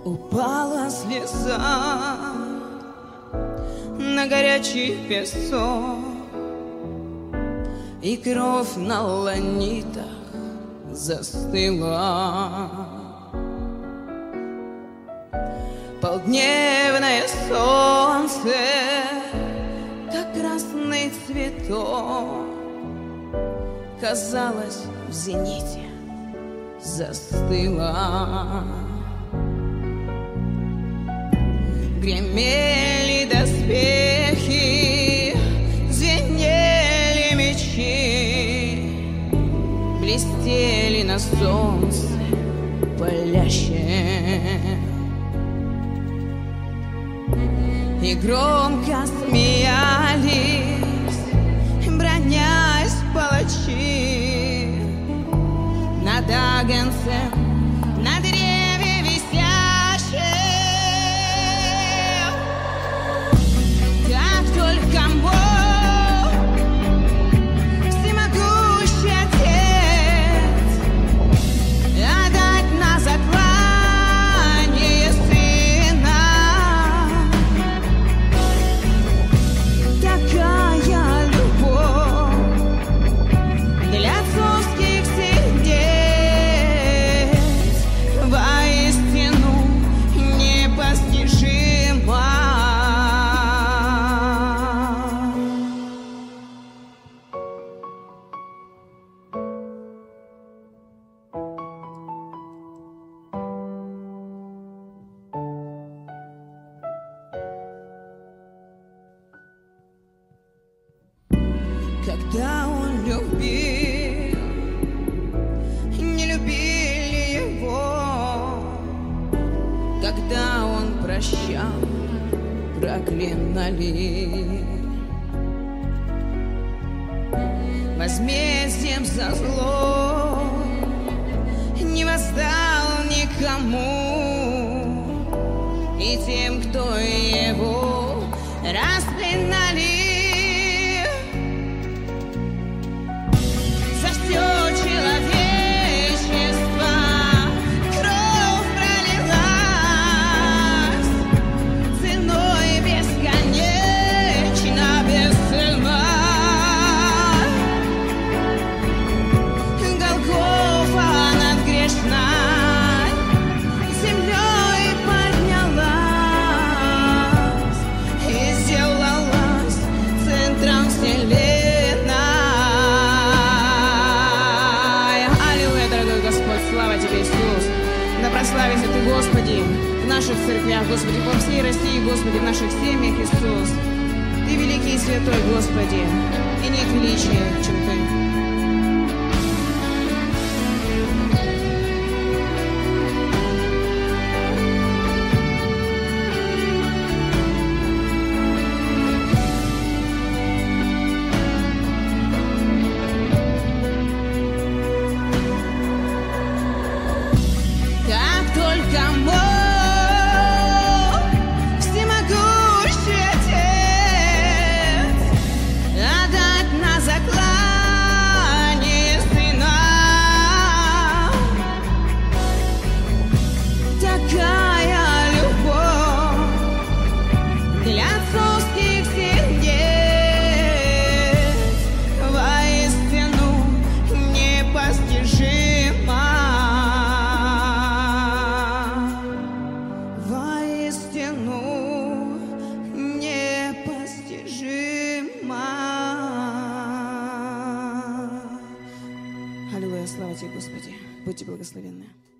Упала слеза на горячий песок, и кровь на ланитах застыла. Полдневное солнце, как красный цветок, казалось, в зените застыло. Гремели доспехи, звенели мечи, блестели на солнце палящее. И громко смеялись, бронясь палачи, над агнцем, на древе висящем. Как только мог всемогущий Отец отдать на заклание Сына, такая любовь для отцовских сердец воистину непостижима. Когда он любил, не любили его. Когда он прощал, проклинали. Возмездием за зло не воздал никому, и тем, кто его распинали. За все человечество кровь пролилась, ценой бесконечно бесценной. Голгофа над грешной землей поднялась и сделалась центром вселенной. Слава Тебе, Иисус! Да прославится Ты, Господи, в наших церквях, Господи, по всей России, Господи, в наших семьях, Иисус. Ты великий и святой, Господи, и нет величия, чем Ты. Только мог всемогущий Отец отдать на заклание Сына. Такая любовь для отцовских сердец воистину непостижима. Аллилуйя, слава Тебе, Господи, будьте благословенны.